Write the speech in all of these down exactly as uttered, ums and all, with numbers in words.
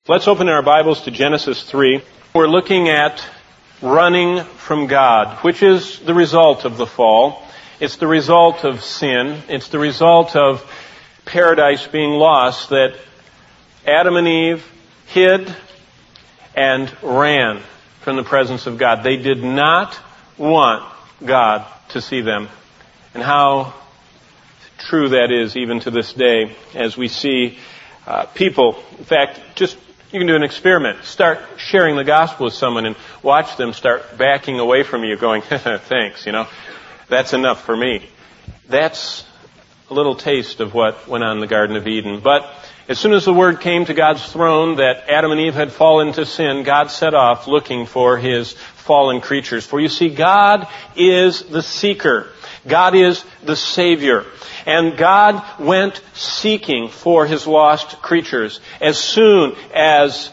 Let's open our Bibles to Genesis three. We're looking at running from God, which is the result of the fall. It's the result of sin. It's the result of paradise being lost, that Adam and Eve hid and ran from the presence of God. They did not want God to see them. And how true that is even to this day, as we see uh, people, in fact, just you can do an experiment. Start sharing the gospel with someone and watch them start backing away from you going, thanks, you know, that's enough for me. That's a little taste of what went on in the Garden of Eden. But as soon as the word came to God's throne that Adam and Eve had fallen into sin, God set off looking for His fallen creatures. For you see, God is the seeker. God is the Savior. And God went seeking for His lost creatures as soon as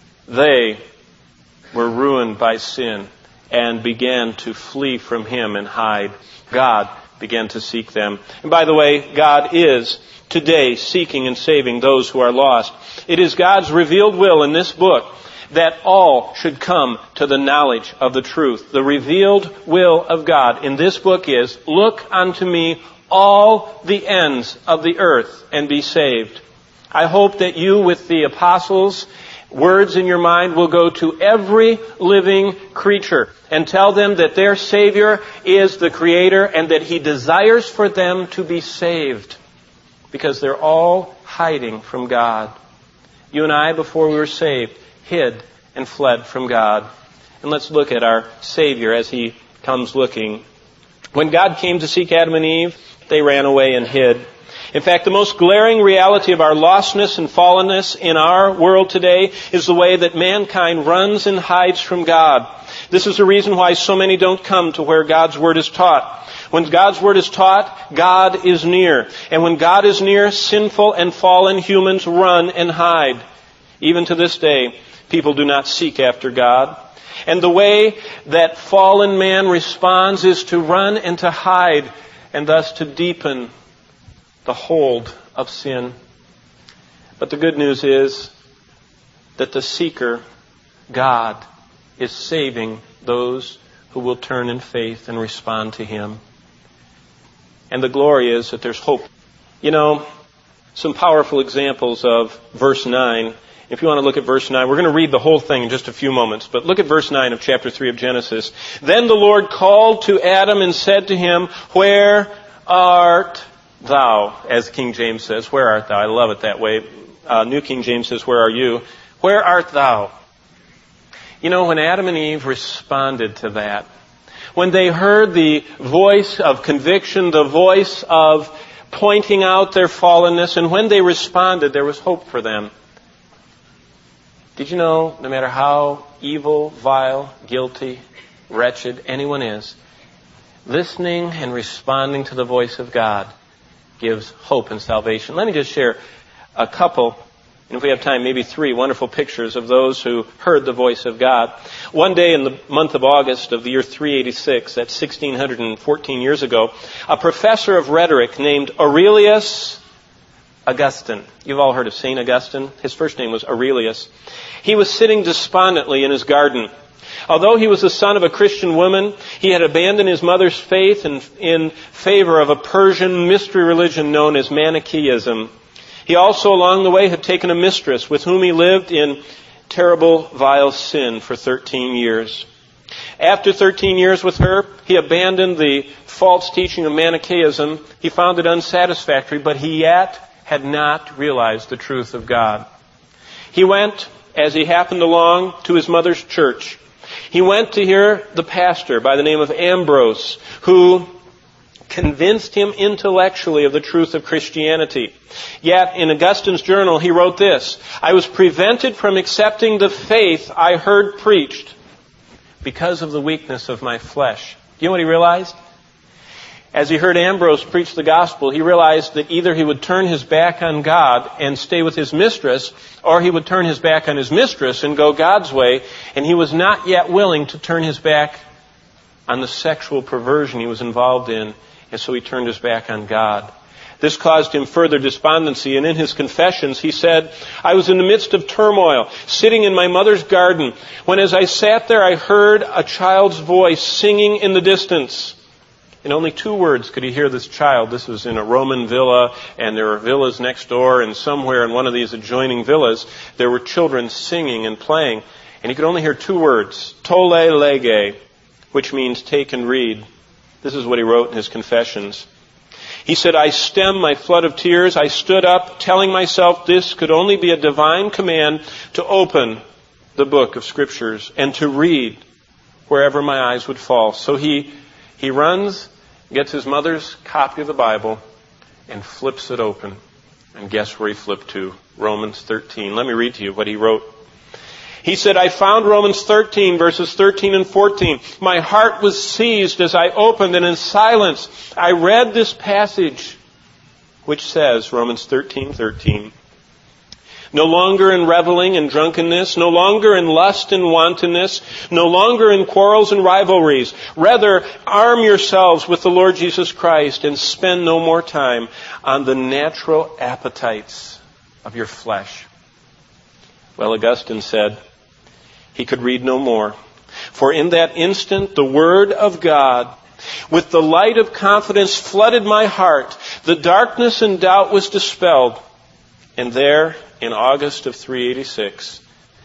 they were ruined by sin and began to flee from Him and hide. God began to seek them. And by the way, God is today seeking and saving those who are lost. It is God's revealed will in this book that all should come to the knowledge of the truth. The revealed will of God in this book is, look unto me all the ends of the earth and be saved. I hope that you, with the apostles' words in your mind, will go to every living creature and tell them that their Savior is the Creator and that He desires for them to be saved, because they're all hiding from God. You and I, before we were saved, hid and fled from God. And let's look at our Savior as He comes looking. When God came to seek Adam and Eve, they ran away and hid. In fact, the most glaring reality of our lostness and fallenness in our world today is the way that mankind runs and hides from God. This is the reason why so many don't come to where God's Word is taught. When God's Word is taught, God is near. And when God is near, sinful and fallen humans run and hide. Even to this day, people do not seek after God. And the way that fallen man responds is to run and to hide, and thus to deepen the hold of sin. But the good news is that the seeker, God, is saving those who will turn in faith and respond to Him. And the glory is that there's hope. You know, some powerful examples of verse nine. If you want to look at verse nine, we're going to read the whole thing in just a few moments. But look at verse nine of chapter three of Genesis. Then the Lord called to Adam and said to him, "Where art thou?" As King James says, "Where art thou?" I love it that way. Uh, New King James says, "Where are you?" Where art thou? You know, when Adam and Eve responded to that, when they heard the voice of conviction, the voice of pointing out their fallenness, and when they responded, there was hope for them. Did you know, no matter how evil, vile, guilty, wretched anyone is, listening and responding to the voice of God gives hope and salvation. Let me just share a couple, and if we have time, maybe three wonderful pictures of those who heard the voice of God. One day in the month of August of the year three eighty-six, that's one thousand six hundred fourteen years ago, a professor of rhetoric named Aurelius Augustine. You've all heard of Saint Augustine. His first name was Aurelius. He was sitting despondently in his garden. Although he was the son of a Christian woman, he had abandoned his mother's faith in, in favor of a Persian mystery religion known as Manichaeism. He also, along the way, had taken a mistress with whom he lived in terrible, vile sin for thirteen years. After thirteen years with her, he abandoned the false teaching of Manichaeism. He found it unsatisfactory, but he yet had not realized the truth of God. He went, as he happened along, to his mother's church. He went to hear the pastor by the name of Ambrose, who convinced him intellectually of the truth of Christianity. Yet, in Augustine's journal, he wrote this: "I was prevented from accepting the faith I heard preached because of the weakness of my flesh." Do you know what he realized? As he heard Ambrose preach the gospel, he realized that either he would turn his back on God and stay with his mistress, or he would turn his back on his mistress and go God's way, and he was not yet willing to turn his back on the sexual perversion he was involved in, and so he turned his back on God. This caused him further despondency, and in his confessions he said, I was in the midst of turmoil, sitting in my mother's garden, when as I sat there I heard a child's voice singing in the distance. In only two words could he hear this child. This was in a Roman villa, and there were villas next door, and somewhere in one of these adjoining villas there were children singing and playing. And he could only hear two words, tole lege, which means take and read. This is what he wrote in his confessions. He said, I stemmed my flood of tears. I stood up, telling myself this could only be a divine command to open the book of Scriptures and to read wherever my eyes would fall. So he, he runs, gets his mother's copy of the Bible, and flips it open. And guess where he flipped to? Romans thirteen. Let me read to you what he wrote. He said, I found Romans thirteen, verses thirteen and fourteen. My heart was seized as I opened, and in silence I read this passage, which says, Romans thirteen, thirteen, no longer in reveling and drunkenness, no longer in lust and wantonness, no longer in quarrels and rivalries. Rather, arm yourselves with the Lord Jesus Christ and spend no more time on the natural appetites of your flesh. Well, Augustine said, he could read no more. For in that instant, the Word of God, with the light of confidence, flooded my heart. The darkness and doubt was dispelled. And there, in August of three eighty-six,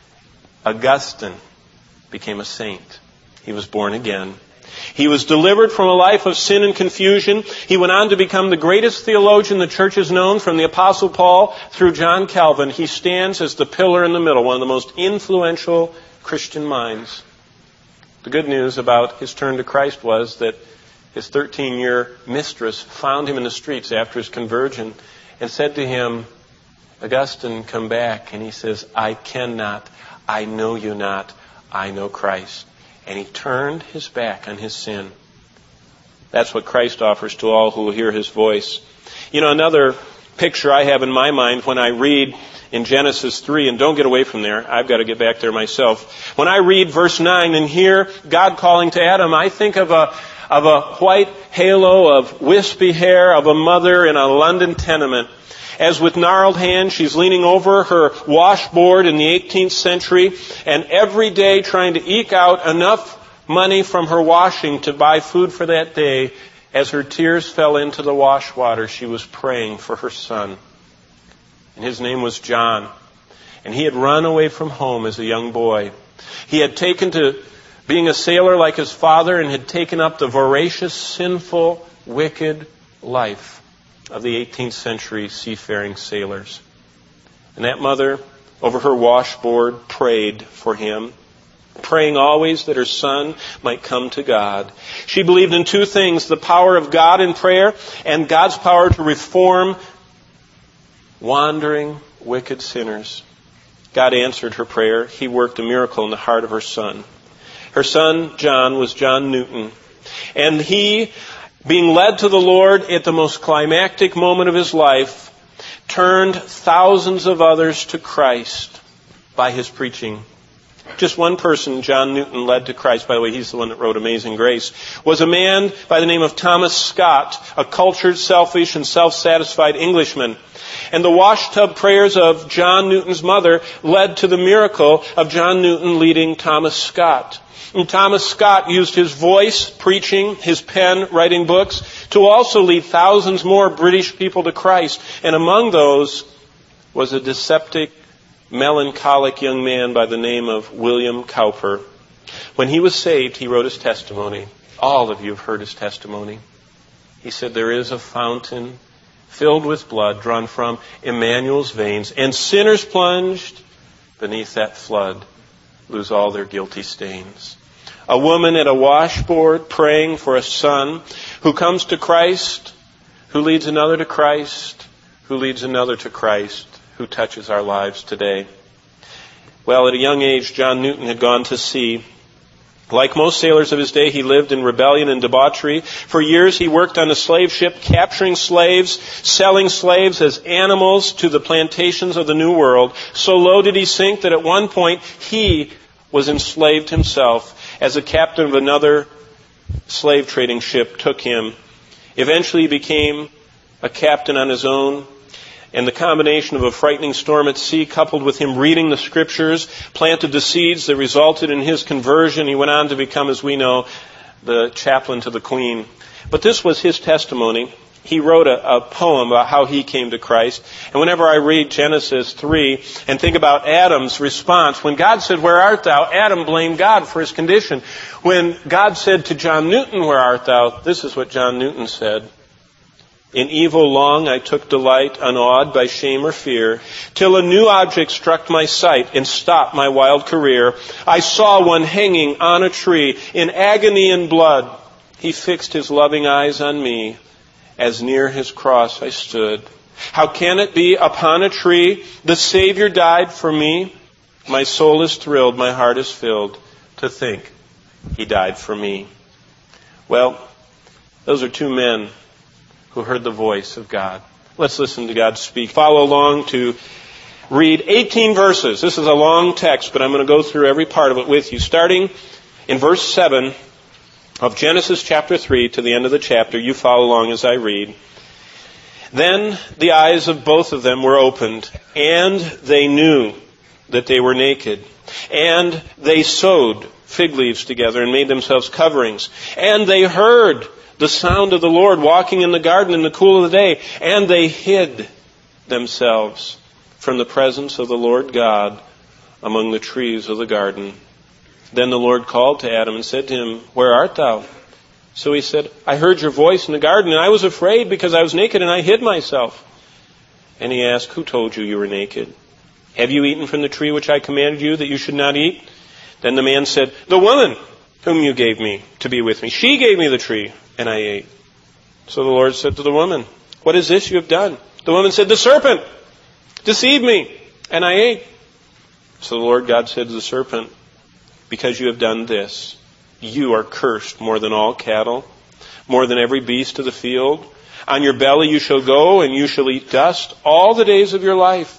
Augustine became a saint. He was born again. He was delivered from a life of sin and confusion. He went on to become the greatest theologian the church has known, from the Apostle Paul through John Calvin. He stands as the pillar in the middle, one of the most influential Christian minds. The good news about his turn to Christ was that his thirteen-year mistress found him in the streets after his conversion and said to him, Augustine, come back. And he says, I cannot, I know you not, I know Christ. And he turned his back on his sin. That's what Christ offers to all who will hear his voice. You know, another picture I have in my mind when I read in Genesis three, and don't get away from there, I've got to get back there myself. When I read verse nine and hear God calling to Adam, I think of a, of a white halo of wispy hair of a mother in a London tenement. As with gnarled hand, she's leaning over her washboard in the eighteenth century, and every day trying to eke out enough money from her washing to buy food for that day. As her tears fell into the wash water, she was praying for her son. And his name was John. And he had run away from home as a young boy. He had taken to being a sailor like his father and had taken up the voracious, sinful, wicked life of the eighteenth century seafaring sailors. And that mother, over her washboard, prayed for him, praying always that her son might come to God. She believed in two things, the power of God in prayer and God's power to reform wandering, wicked sinners. God answered her prayer. He worked a miracle in the heart of her son. Her son, John, was John Newton. And he, being led to the Lord at the most climactic moment of his life, turned thousands of others to Christ by his preaching. Just one person John Newton led to Christ, by the way, he's the one that wrote Amazing Grace, was a man by the name of Thomas Scott, a cultured, selfish, and self-satisfied Englishman. And the washtub prayers of John Newton's mother led to the miracle of John Newton leading Thomas Scott. And Thomas Scott used his voice preaching, his pen writing books, to also lead thousands more British people to Christ. And among those was a dyspeptic, melancholic young man by the name of William Cowper. When he was saved, he wrote his testimony. All of you have heard his testimony. He said, there is a fountain filled with blood drawn from Emmanuel's veins, and sinners plunged beneath that flood lose all their guilty stains. A woman at a washboard praying for a son who comes to Christ, who leads another to Christ, who leads another to Christ, who touches our lives today. Well, at a young age, John Newton had gone to sea. Like most sailors of his day, he lived in rebellion and debauchery. For years, he worked on a slave ship, capturing slaves, selling slaves as animals to the plantations of the New World. So low did he sink that at one point, he was enslaved himself as a captain of another slave trading ship took him. Eventually, he became a captain on his own, and the combination of a frightening storm at sea coupled with him reading the Scriptures planted the seeds that resulted in his conversion. He went on to become, as we know, the chaplain to the Queen. But this was his testimony. He wrote a, a poem about how he came to Christ. And whenever I read Genesis three and think about Adam's response, when God said, "Where art thou?" Adam blamed God for his condition. When God said to John Newton, "Where art thou?" this is what John Newton said. "In evil long I took delight, unawed by shame or fear, till a new object struck my sight and stopped my wild career. I saw one hanging on a tree, in agony and blood. He fixed his loving eyes on me, as near his cross I stood. How can it be upon a tree the Savior died for me? My soul is thrilled, my heart is filled, to think he died for me." Well, those are two men who heard the voice of God. Let's listen to God speak. Follow along to read eighteen verses. This is a long text, but I'm going to go through every part of it with you. Starting in verse seven of Genesis chapter three to the end of the chapter. You follow along as I read. "Then the eyes of both of them were opened, and they knew that they were naked. And they sewed fig leaves together and made themselves coverings. And they heard the sound of the Lord walking in the garden in the cool of the day. And they hid themselves from the presence of the Lord God among the trees of the garden. Then the Lord called to Adam and said to him, 'Where art thou?' So he said, 'I heard your voice in the garden, and I was afraid because I was naked and I hid myself.' And he asked, 'Who told you you were naked? Have you eaten from the tree which I commanded you that you should not eat?' Then the man said, 'The woman whom you gave me to be with me, she gave me the tree, and I ate.' So the Lord said to the woman, 'What is this you have done?' The woman said, 'The serpent deceived me, and I ate.' So the Lord God said to the serpent, 'Because you have done this, you are cursed more than all cattle, more than every beast of the field. On your belly you shall go, and you shall eat dust all the days of your life.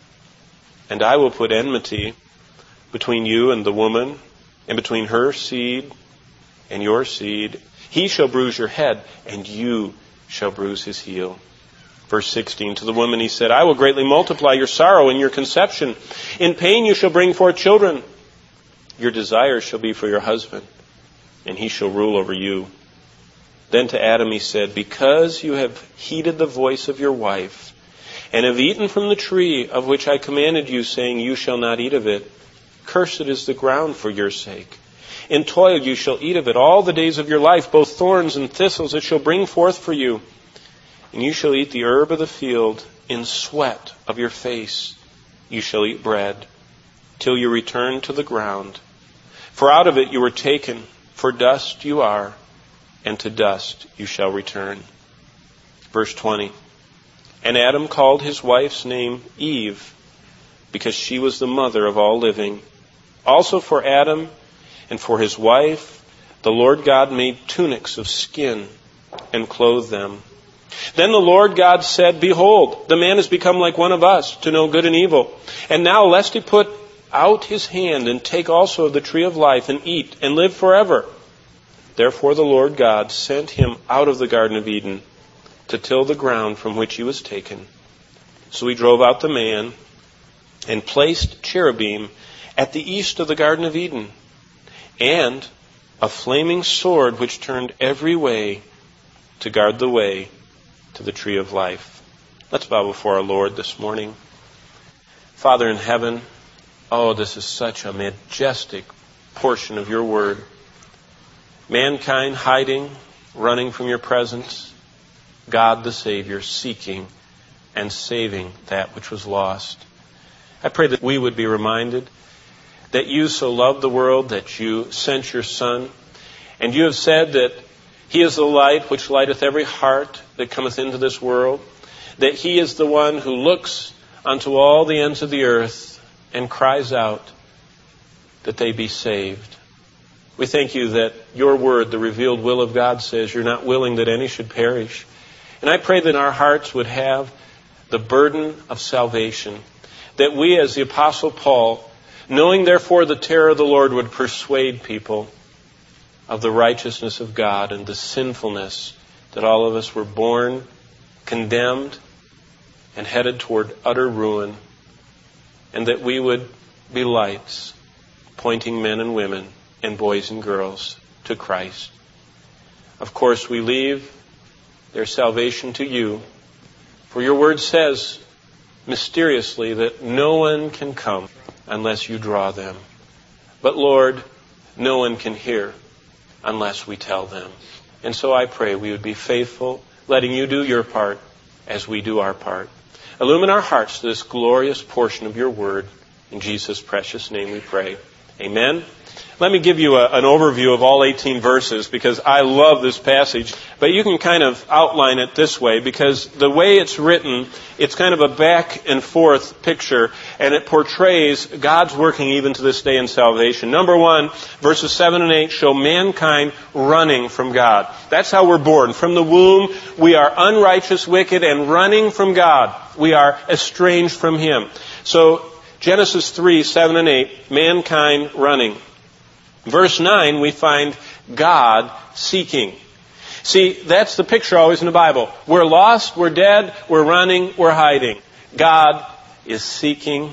And I will put enmity between you and the woman, and between her seed and your seed. He shall bruise your head, and you shall bruise his heel.' Verse sixteen, to the woman he said, 'I will greatly multiply your sorrow and your conception. In pain you shall bring forth children. Your desire shall be for your husband, and he shall rule over you.' Then to Adam he said, 'Because you have heeded the voice of your wife, and have eaten from the tree of which I commanded you, saying, you shall not eat of it, cursed is the ground for your sake. In toil you shall eat of it all the days of your life, both thorns and thistles it shall bring forth for you. And you shall eat the herb of the field, in sweat of your face you shall eat bread, till you return to the ground. For out of it you were taken, for dust you are, and to dust you shall return.'" Verse twenty, "And Adam called his wife's name Eve, because she was the mother of all living. Also for Adam and for his wife, the Lord God made tunics of skin and clothed them. Then the Lord God said, 'Behold, the man has become like one of us, to know good and evil. And now lest he put out his hand and take also of the tree of life and eat and live forever.' Therefore the Lord God sent him out of the Garden of Eden to till the ground from which he was taken. So he drove out the man and placed cherubim at the east of the Garden of Eden, and a flaming sword which turned every way to guard the way to the tree of life." Let's bow before our Lord this morning. Father in heaven, oh, this is such a majestic portion of your word. Mankind hiding, running from your presence. God the Savior seeking and saving that which was lost. I pray that we would be reminded that you so loved the world that you sent your Son. And you have said that he is the light which lighteth every heart that cometh into this world. That he is the one who looks unto all the ends of the earth and cries out that they be saved. We thank you that your word, the revealed will of God, says you're not willing that any should perish. And I pray that our hearts would have the burden of salvation. That we, as the Apostle Paul, knowing therefore the terror of the Lord, would persuade people of the righteousness of God and the sinfulness that all of us were born condemned and headed toward utter ruin, and that we would be lights pointing men and women and boys and girls to Christ. Of course, we leave their salvation to you, for your word says mysteriously that no one can come unless you draw them. But Lord, no one can hear unless we tell them. And so I pray we would be faithful, letting you do your part as we do our part. Illumine our hearts to this glorious portion of your word. In Jesus' precious name we pray. Amen. Let me give you a, an overview of all eighteen verses, because I love this passage. But you can kind of outline it this way, because the way it's written, it's kind of a back and forth picture, and it portrays God's working even to this day in salvation. Number one, verses seven and eight show mankind running from God. That's how we're born. From the womb, we are unrighteous, wicked, and running from God. We are estranged from Him. So, Genesis three, seven and eight, mankind running. Verse nine, we find God seeking. See, that's the picture always in the Bible. We're lost, we're dead, we're running, we're hiding. God is seeking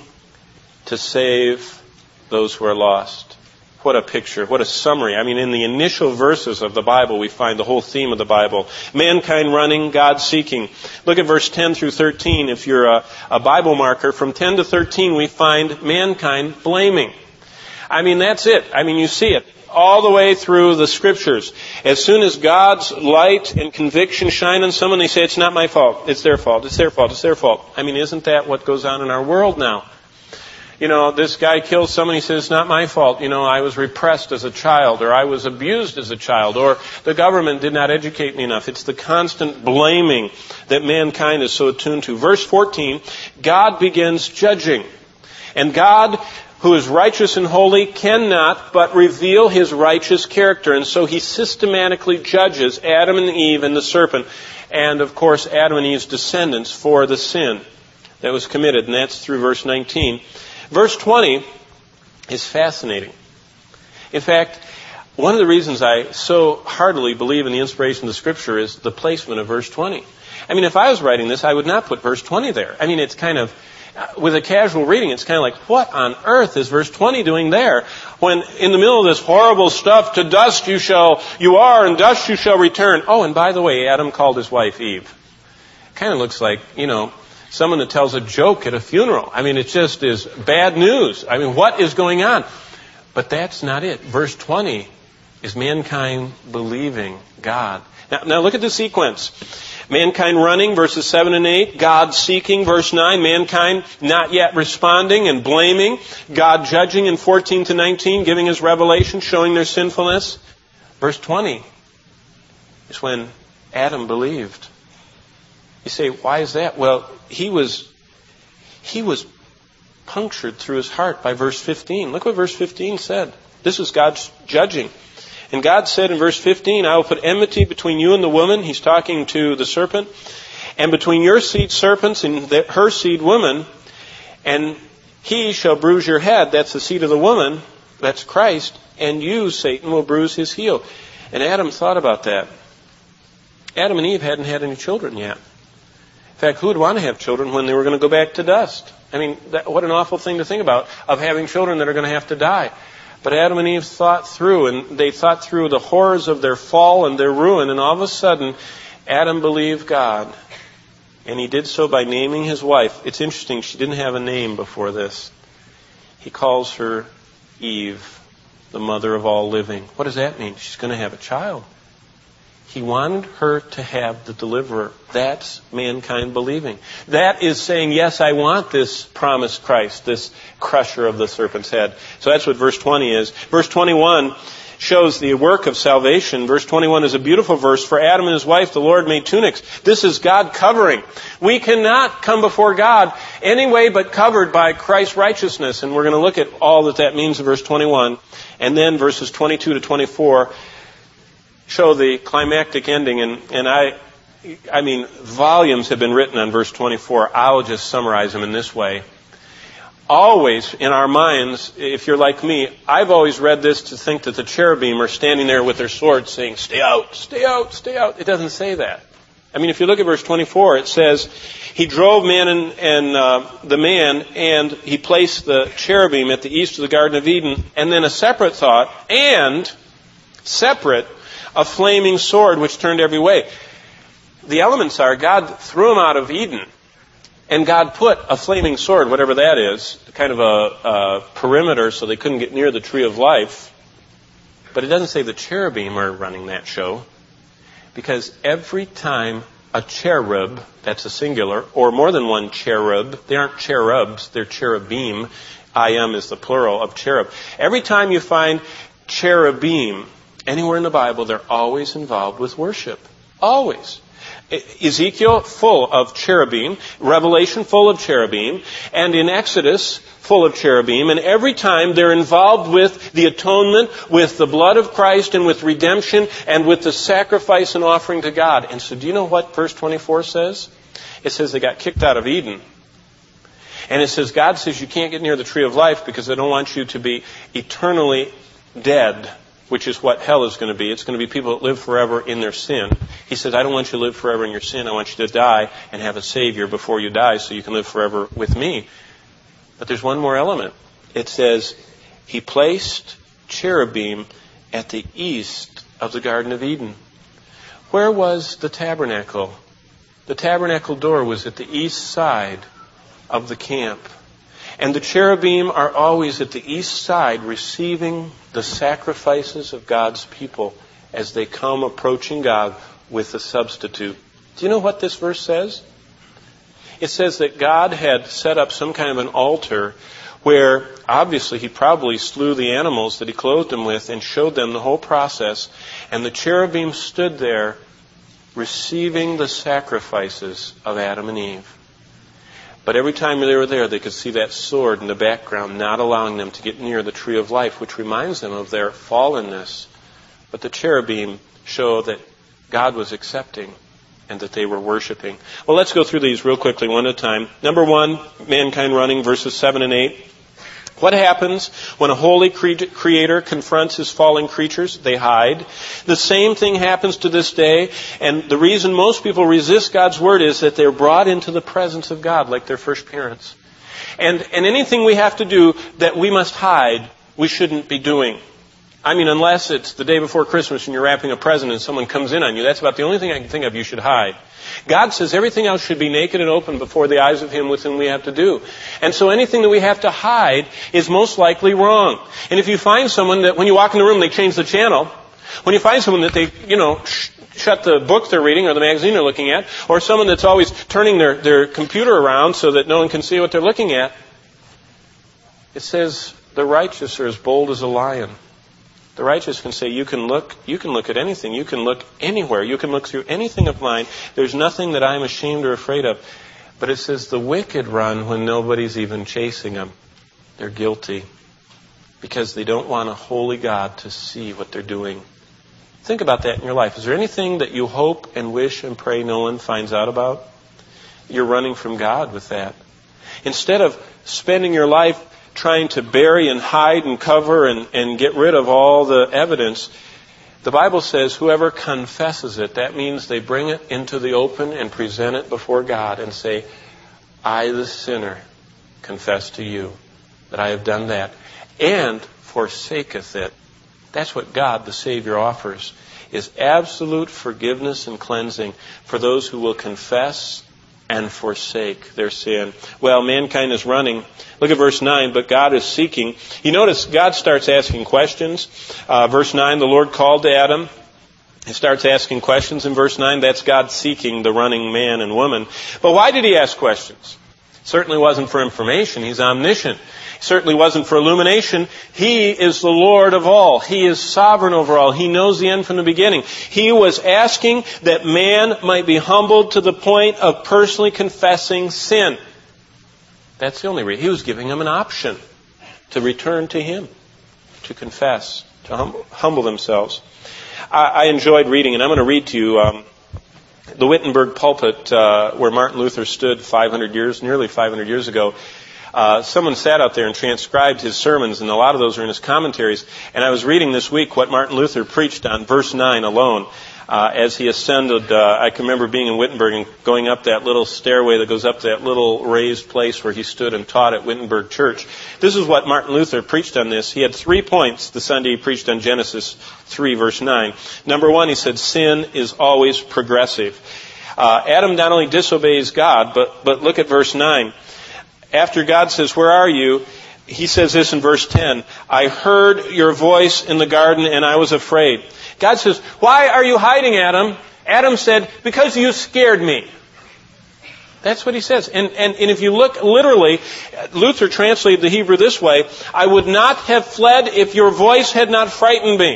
to save those who are lost. What a picture, what a summary. I mean, in the initial verses of the Bible, we find the whole theme of the Bible. Mankind running, God seeking. Look at verse ten through thirteen. If you're a, a Bible marker, from ten to thirteen, we find mankind blaming. I mean, that's it. I mean, you see it all the way through the Scriptures. As soon as God's light and conviction shine on someone, they say, it's not my fault. It's their fault. It's their fault. It's their fault. I mean, isn't that what goes on in our world now? You know, this guy kills someone, he says, it's not my fault. You know, I was repressed as a child, or I was abused as a child, or the government did not educate me enough. It's the constant blaming that mankind is so attuned to. Verse fourteen, God begins judging. And God, who is righteous and holy, cannot but reveal His righteous character. And so He systematically judges Adam and Eve and the serpent, and of course Adam and Eve's descendants for the sin that was committed. And that's through verse nineteen. Verse twenty is fascinating. In fact, one of the reasons I so heartily believe in the inspiration of the Scripture is the placement of verse twenty. I mean, if I was writing this, I would not put verse twenty there. I mean, it's kind of, with a casual reading, it's kind of like, what on earth is verse twenty doing there? When in the middle of this horrible stuff, to dust you shall, you are, and dust you shall return. Oh, and by the way, Adam called his wife Eve. Kind of looks like, you know, someone that tells a joke at a funeral. I mean, it just is bad news. I mean, what is going on? But that's not it. Verse twenty is mankind believing God. Now, now look at the sequence. Mankind running, verses seven and eight. God seeking, verse nine. Mankind not yet responding and blaming. God judging in fourteen to nineteen, giving His revelation, showing their sinfulness. Verse twenty is when Adam believed. You say, why is that? Well, he was, he was punctured through his heart by verse fifteen. Look what verse fifteen said. This is God's judging. And God said in verse fifteen, I will put enmity between you and the woman. He's talking to the serpent. And between your seed serpents and her seed woman. And he shall bruise your head. That's the seed of the woman. That's Christ. And you, Satan, will bruise his heel. And Adam thought about that. Adam and Eve hadn't had any children yet. In fact, who would want to have children when they were going to go back to dust? I mean, that, what an awful thing to think about, of having children that are going to have to die. But Adam and Eve thought through, and they thought through the horrors of their fall and their ruin, and all of a sudden, Adam believed God. And he did so by naming his wife. It's interesting, she didn't have a name before this. He calls her Eve, the mother of all living. What does that mean? She's going to have a child. He wanted her to have the deliverer. That's mankind believing. That is saying, yes, I want this promised Christ, this crusher of the serpent's head. So that's what verse twenty is. Verse twenty-one shows the work of salvation. Verse twenty-one is a beautiful verse. For Adam and his wife, the Lord made tunics. This is God covering. We cannot come before God any way but covered by Christ's righteousness. And we're going to look at all that that means in verse twenty-one. And then verses twenty-two to twenty-four show the climactic ending, and, and I, I mean, volumes have been written on verse twenty-four. I'll just summarize them in this way. Always in our minds, if you're like me, I've always read this to think that the cherubim are standing there with their swords saying, stay out, stay out, stay out. It doesn't say that. I mean, if you look at verse twenty-four, it says, he drove man and, and uh, the man, and he placed the cherubim at the east of the Garden of Eden. And then a separate thought, and separate, a flaming sword which turned every way. The elements are, God threw them out of Eden, and God put a flaming sword, whatever that is, kind of a, a perimeter so they couldn't get near the tree of life. But it doesn't say the cherubim are running that show. Because every time a cherub, that's a singular, or more than one cherub, they aren't cherubs, they're cherubim. I am is the plural of cherub. Every time you find cherubim anywhere in the Bible, they're always involved with worship. Always. Ezekiel, full of cherubim. Revelation, full of cherubim. And in Exodus, full of cherubim. And every time they're involved with the atonement, with the blood of Christ, and with redemption, and with the sacrifice and offering to God. And so do you know what verse twenty-four says? It says they got kicked out of Eden. And it says, God says you can't get near the tree of life because I don't want you to be eternally dead, which is what hell is going to be. It's going to be people that live forever in their sin. He says, I don't want you to live forever in your sin. I want you to die and have a Savior before you die so you can live forever with me. But there's one more element. It says, he placed cherubim at the east of the Garden of Eden. Where was the tabernacle? The tabernacle door was at the east side of the camp. And the cherubim are always at the east side receiving the sacrifices of God's people as they come approaching God with a substitute. Do you know what this verse says? It says that God had set up some kind of an altar where obviously he probably slew the animals that he clothed them with and showed them the whole process. And the cherubim stood there receiving the sacrifices of Adam and Eve. But every time they were there, they could see that sword in the background, not allowing them to get near the tree of life, which reminds them of their fallenness. But the cherubim show that God was accepting and that they were worshiping. Well, let's go through these real quickly, one at a time. Number one, mankind running, verses seven and eight. What happens when a holy creator confronts his fallen creatures? They hide. The same thing happens to this day. And the reason most people resist God's word is that they're brought into the presence of God like their first parents. And, and anything we have to do that we must hide, we shouldn't be doing. I mean, unless it's the day before Christmas and you're wrapping a present and someone comes in on you, that's about the only thing I can think of you should hide. God says everything else should be naked and open before the eyes of Him with whom we have to do. And so anything that we have to hide is most likely wrong. And if you find someone that when you walk in the room they change the channel, when you find someone that they, you know, sh- shut the book they're reading or the magazine they're looking at, or someone that's always turning their, their computer around so that no one can see what they're looking at, it says the righteous are as bold as a lion. The righteous can say, you can look, you can look at anything. You can look anywhere. You can look through anything of mine. There's nothing that I'm ashamed or afraid of. But it says the wicked run when nobody's even chasing them. They're guilty because they don't want a holy God to see what they're doing. Think about that in your life. Is there anything that you hope and wish and pray no one finds out about? You're running from God with that. Instead of spending your life trying to bury and hide and cover and, and get rid of all the evidence, the Bible says whoever confesses it, that means they bring it into the open and present it before God and say, I, the sinner, confess to you that I have done that, and forsaketh it. That's what God, the Savior, offers, is absolute forgiveness and cleansing for those who will confess and forsake their sin. Well, mankind is running. Look at verse nine, but God is seeking. You notice God starts asking questions. Uh, verse nine, the Lord called to Adam. He starts asking questions in verse nine. That's God seeking the running man and woman. But why did He ask questions? It certainly wasn't for information. He's omniscient. It certainly wasn't for illumination. He is the Lord of all. He is sovereign over all. He knows the end from the beginning. He was asking that man might be humbled to the point of personally confessing sin. That's the only reason. He was giving them an option to return to Him, to confess, to humble, humble themselves. I, I enjoyed reading, and I'm going to read to you um, the Wittenberg pulpit uh, where Martin Luther stood five hundred years, nearly five hundred years ago. Uh, someone sat out there and transcribed his sermons, and a lot of those are in his commentaries. And I was reading this week what Martin Luther preached on verse nine alone. uh, as he ascended. Uh, I can remember being in Wittenberg and going up that little stairway that goes up to that little raised place where he stood and taught at Wittenberg Church. This is what Martin Luther preached on this. He had three points the Sunday he preached on Genesis three, verse nine. Number one, he said, sin is always progressive. Uh, Adam not only disobeys God, but, but look at verse nine. After God says, where are you? He says this in verse ten, I heard your voice in the garden and I was afraid. God says, why are you hiding, Adam? Adam said, because you scared me. That's what he says. And, and, and if you look literally, Luther translated the Hebrew this way, I would not have fled if your voice had not frightened me.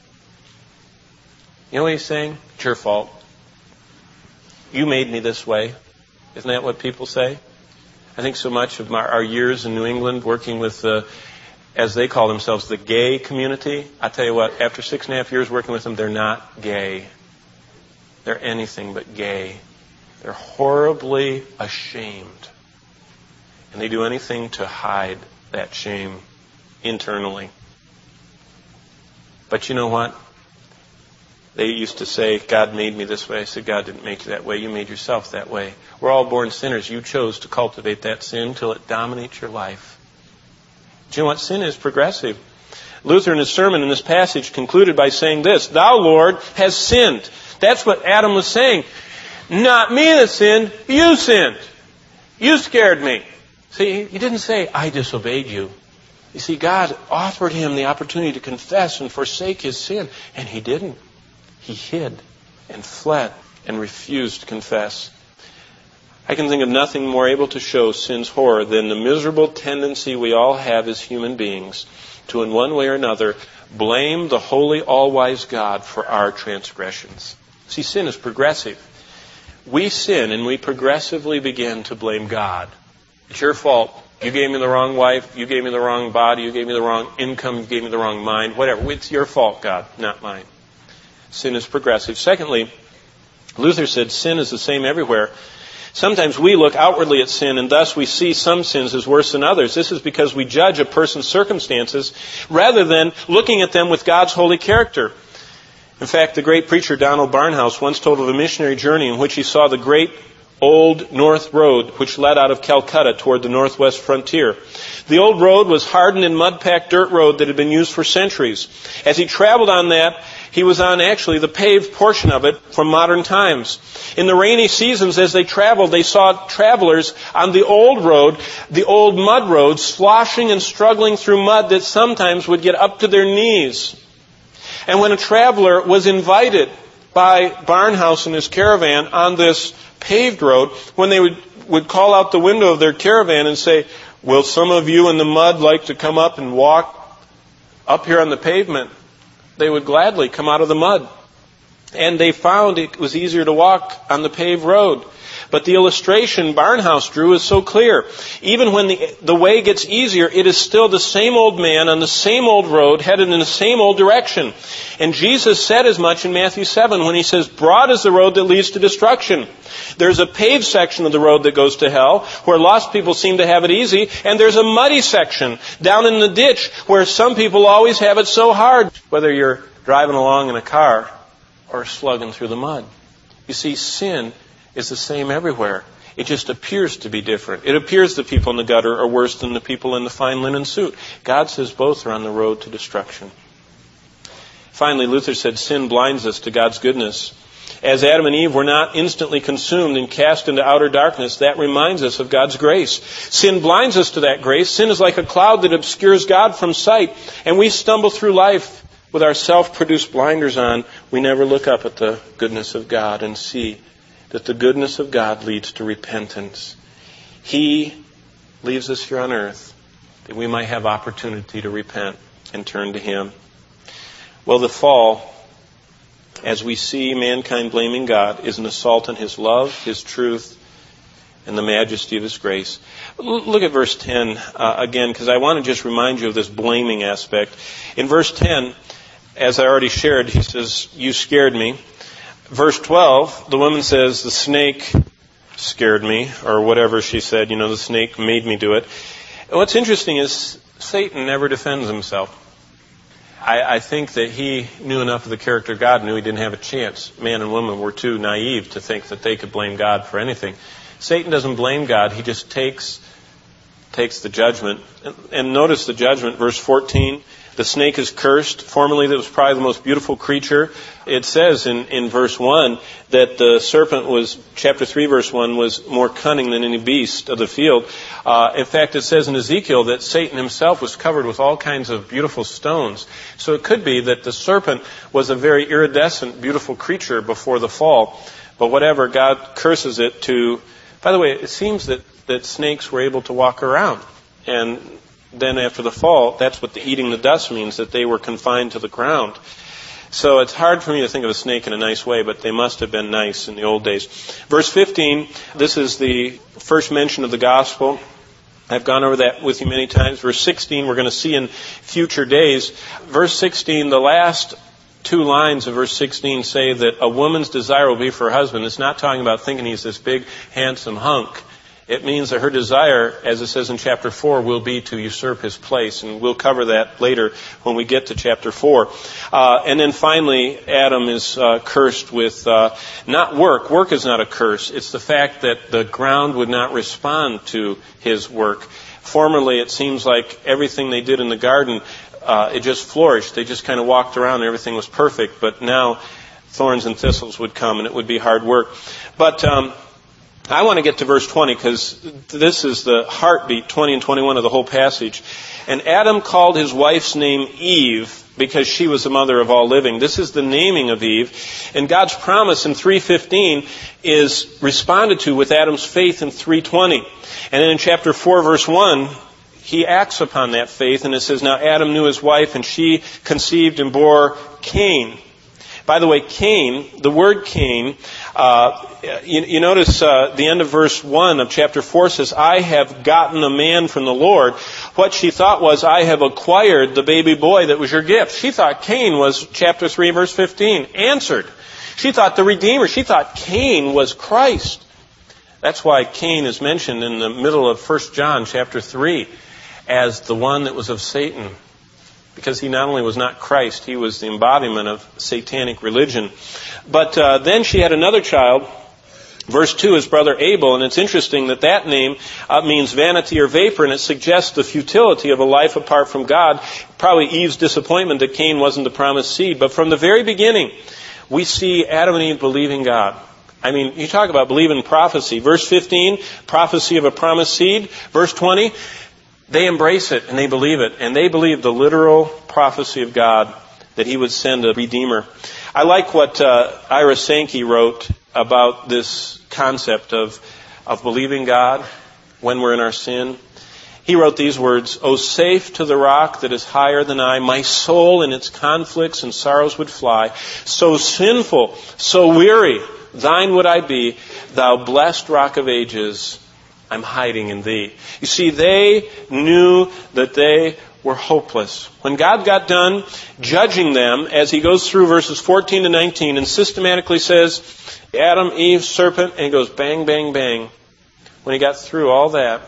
You know what he's saying? It's your fault. You made me this way. Isn't that what people say? I think so much of my, our years in New England working with, uh, as they call themselves, the gay community. I tell you what, after six and a half years working with them, they're not gay. They're anything but gay. They're horribly ashamed. And they do anything to hide that shame internally. But you know what? They used to say, God made me this way. I said, God didn't make you that way. You made yourself that way. We're all born sinners. You chose to cultivate that sin till it dominates your life. Do you know what? Sin is progressive. Luther in his sermon in this passage concluded by saying this, Thou, Lord, has sinned. That's what Adam was saying. Not me that sinned. You sinned. You scared me. See, he didn't say, I disobeyed you. You see, God offered him the opportunity to confess and forsake his sin, and he didn't. He hid and fled and refused to confess. I can think of nothing more able to show sin's horror than the miserable tendency we all have as human beings to, in one way or another, blame the holy, all-wise God for our transgressions. See, sin is progressive. We sin and we progressively begin to blame God. It's your fault. You gave me the wrong wife. You gave me the wrong body. You gave me the wrong income. You gave me the wrong mind. Whatever. It's your fault, God, not mine. Sin is progressive. Secondly, Luther said sin is the same everywhere. Sometimes we look outwardly at sin and thus we see some sins as worse than others. This is because we judge a person's circumstances rather than looking at them with God's holy character. In fact, the great preacher Donald Barnhouse once told of a missionary journey in which he saw the great old North Road which led out of Calcutta toward the northwest frontier. The old road was hardened and mud-packed dirt road that had been used for centuries. As he traveled on that, he was on actually the paved portion of it from modern times. In the rainy seasons as they traveled, they saw travelers on the old road, the old mud road, sloshing and struggling through mud that sometimes would get up to their knees. And when a traveler was invited by Barnhouse and his caravan on this paved road, when they would, would call out the window of their caravan and say, will some of you in the mud like to come up and walk up here on the pavement? They would gladly come out of the mud. And they found it was easier to walk on the paved road. But the illustration Barnhouse drew is so clear. Even when the, the way gets easier, it is still the same old man on the same old road headed in the same old direction. And Jesus said as much in Matthew seven when he says, broad is the road that leads to destruction. There's a paved section of the road that goes to hell, where lost people seem to have it easy. And there's a muddy section down in the ditch where some people always have it so hard, whether you're driving along in a car or slugging through the mud. You see, sin is the same everywhere. It just appears to be different. It appears the people in the gutter are worse than the people in the fine linen suit. God says both are on the road to destruction. Finally, Luther said sin blinds us to God's goodness. As Adam and Eve were not instantly consumed and cast into outer darkness, that reminds us of God's grace. Sin blinds us to that grace. Sin is like a cloud that obscures God from sight, and we stumble through life with our self-produced blinders on. We never look up at the goodness of God and see that the goodness of God leads to repentance. He leaves us here on earth that we might have opportunity to repent and turn to Him. Well, the fall, as we see mankind blaming God, is an assault on His love, His truth, and the majesty of His grace. Look at verse ten uh, again, because I want to just remind you of this blaming aspect. In verse ten, as I already shared, he says, you scared me. Verse twelve, the woman says, the snake scared me, or whatever she said, you know, the snake made me do it. And what's interesting is Satan never defends himself. I, I think that he knew enough of the character of God, knew he didn't have a chance. Man and woman were too naive to think that they could blame God for anything. Satan doesn't blame God. He just takes takes the judgment. And, and notice the judgment, verse fourteen. The snake is cursed. Formerly, that was probably the most beautiful creature. It says in, in verse one that the serpent was, chapter three, verse one, was more cunning than any beast of the field. Uh, in fact, it says in Ezekiel that Satan himself was covered with all kinds of beautiful stones. So it could be that the serpent was a very iridescent, beautiful creature before the fall. But whatever, God curses it to... By the way, it seems that, that snakes were able to walk around. And then after the fall, that's what the eating the dust means, that they were confined to the ground. So it's hard for me to think of a snake in a nice way, but they must have been nice in the old days. Verse fifteen, this is the first mention of the gospel. I've gone over that with you many times. Verse sixteen, we're going to see in future days. Verse sixteen, the last two lines of verse sixteen say that a woman's desire will be for her husband. It's not talking about thinking he's this big, handsome hunk. It means that her desire, as it says in chapter four, will be to usurp his place. And we'll cover that later when we get to chapter four. Uh, and then finally, Adam is uh, cursed with uh, not work. Work is not a curse. It's the fact that the ground would not respond to his work. Formerly, it seems like everything they did in the garden, uh, it just flourished. They just kind of walked around and everything was perfect. But now, thorns and thistles would come and it would be hard work. But... Um, I want to get to verse twenty because this is the heartbeat, twenty and twenty-one of the whole passage. And Adam called his wife's name Eve because she was the mother of all living. This is the naming of Eve. And God's promise in three fifteen is responded to with Adam's faith in three twenty. And then in chapter four, verse one, he acts upon that faith. And it says, now Adam knew his wife and she conceived and bore Cain. By the way, Cain, the word Cain, uh, you, you notice uh, the end of verse one of chapter four says, I have gotten a man from the Lord. What she thought was, I have acquired the baby boy that was your gift. She thought Cain was chapter three, verse fifteen, answered. She thought the Redeemer. She thought Cain was Christ. That's why Cain is mentioned in the middle of First John chapter three as the one that was of Satan. Because he not only was not Christ, he was the embodiment of satanic religion. But uh, then she had another child. Verse two is brother Abel, and it's interesting that that name uh, means vanity or vapor, and it suggests the futility of a life apart from God. Probably Eve's disappointment that Cain wasn't the promised seed. But from the very beginning, we see Adam and Eve believing God. I mean, you talk about believing in prophecy. Verse fifteen, prophecy of a promised seed. Verse twenty, they embrace it and they believe it. And they believe the literal prophecy of God that he would send a Redeemer. I like what uh, Ira Sankey wrote about this concept of, of believing God when we're in our sin. He wrote these words, O safe to the rock that is higher than I, my soul in its conflicts and sorrows would fly. So sinful, so weary, thine would I be, thou blessed rock of ages, I'm hiding in thee. You see, they knew that they were hopeless. When God got done judging them, as he goes through verses fourteen to nineteen and systematically says, Adam, Eve, serpent, and he goes bang, bang, bang. When he got through all that,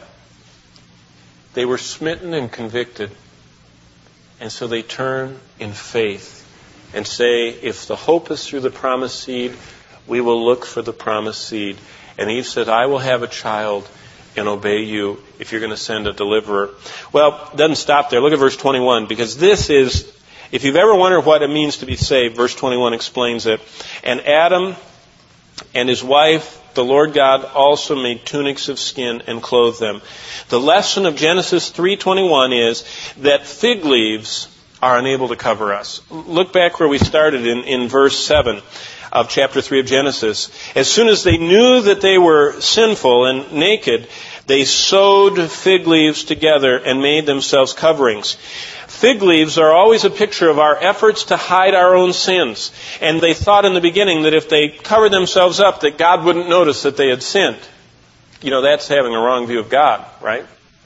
they were smitten and convicted. And so they turn in faith and say, if the hope is through the promised seed, we will look for the promised seed. And Eve said, I will have a child and obey you if you're going to send a deliverer. Well, it doesn't stop there. Look at verse twenty-one, because this is, if you've ever wondered what it means to be saved, verse twenty-one explains it. And Adam and his wife, the Lord God, also made tunics of skin and clothed them. The lesson of Genesis three twenty-one is that fig leaves are unable to cover us. Look back where we started in, in verse seven. Of chapter three of Genesis. As soon as they knew that they were sinful and naked, they sewed fig leaves together and made themselves coverings. Fig leaves are always a picture of our efforts to hide our own sins. And they thought in the beginning that if they covered themselves up, that God wouldn't notice that they had sinned. You know, that's having a wrong view of God, right?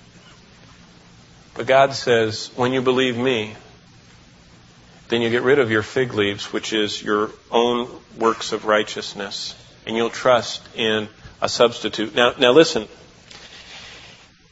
But God says, when you believe me, then you get rid of your fig leaves, which is your own works of righteousness, and you'll trust in a substitute. Now, now listen.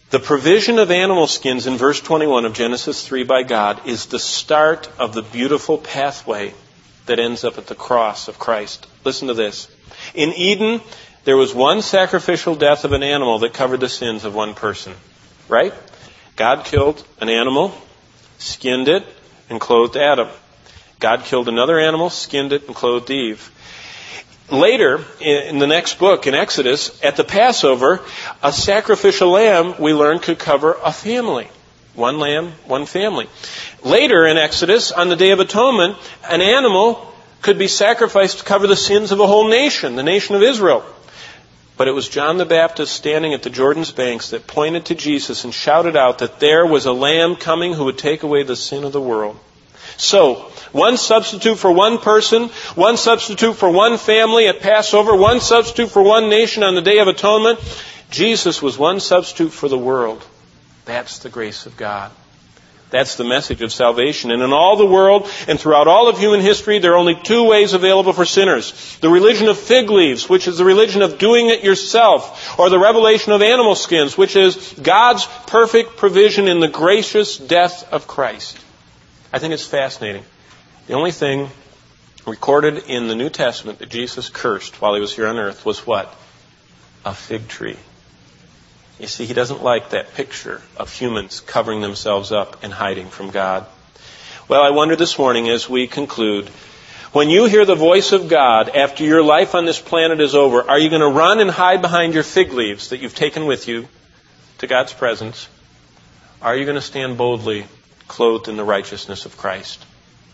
The provision of animal skins in verse twenty-one of Genesis three by God is the start of the beautiful pathway that ends up at the cross of Christ. Listen to this. In Eden, there was one sacrificial death of an animal that covered the sins of one person. Right? God killed an animal, skinned it, and clothed Adam. God killed another animal, skinned it, and clothed Eve. Later, in the next book, in Exodus, at the Passover, a sacrificial lamb, we learn, could cover a family. One lamb, one family. Later in Exodus, on the Day of Atonement, an animal could be sacrificed to cover the sins of a whole nation, the nation of Israel. But it was John the Baptist standing at the Jordan's banks that pointed to Jesus and shouted out that there was a lamb coming who would take away the sin of the world. So, one substitute for one person, one substitute for one family at Passover, one substitute for one nation on the Day of Atonement. Jesus was one substitute for the world. That's the grace of God. That's the message of salvation. And in all the world and throughout all of human history, there are only two ways available for sinners. The religion of fig leaves, which is the religion of doing it yourself, or the revelation of animal skins, which is God's perfect provision in the gracious death of Christ. I think it's fascinating. The only thing recorded in the New Testament that Jesus cursed while he was here on earth was what? A fig tree. You see, he doesn't like that picture of humans covering themselves up and hiding from God. Well, I wonder this morning as we conclude, when you hear the voice of God after your life on this planet is over, are you going to run and hide behind your fig leaves that you've taken with you to God's presence? Are you going to stand boldly clothed in the righteousness of Christ?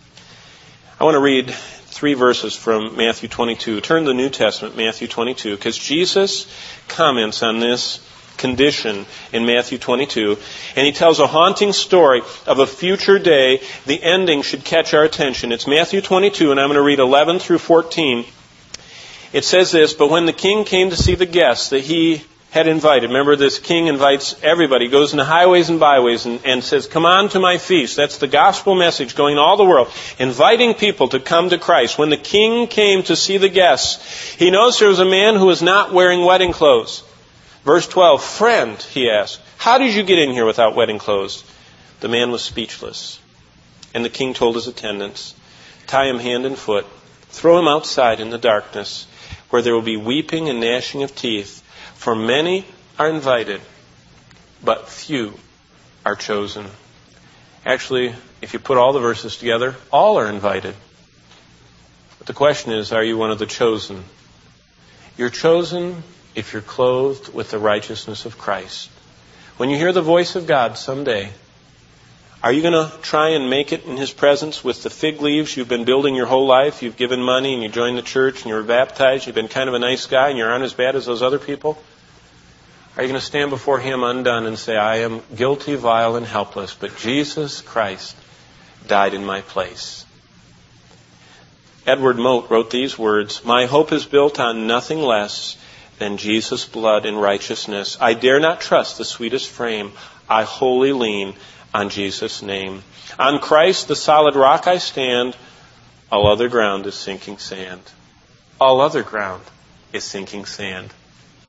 I want to read three verses from Matthew twenty-two. Turn to the New Testament, Matthew twenty-two, because Jesus comments on this condition in Matthew twenty-two, and he tells a haunting story of a future day. The ending should catch our attention. It's Matthew twenty-two, and I'm going to read eleven through fourteen. It says this, "But when the king came to see the guests that he had invited," remember, this king invites everybody, goes in the highways and byways and, and says, "Come on to my feast." That's the gospel message going all the world, inviting people to come to Christ. When the king came to see the guests, he noticed there was a man who was not wearing wedding clothes. Verse twelve, "Friend," he asked, "how did you get in here without wedding clothes?" The man was speechless. And the king told his attendants, "Tie him hand and foot, throw him outside in the darkness, where there will be weeping and gnashing of teeth. For many are invited, but few are chosen." Actually, if you put all the verses together, all are invited. But the question is, are you one of the chosen? You're chosen if you're clothed with the righteousness of Christ. When you hear the voice of God someday, are you going to try and make it in His presence with the fig leaves you've been building your whole life? You've given money and you joined the church and you were baptized. You've been kind of a nice guy and you aren't as bad as those other people. Are you going to stand before Him undone and say, "I am guilty, vile, and helpless, but Jesus Christ died in my place"? Edward Mote wrote these words, "My hope is built on nothing less than Jesus' blood and righteousness. I dare not trust the sweetest frame. I wholly lean on Jesus' name. On Christ, the solid rock, I stand. All other ground is sinking sand." All other ground is sinking sand.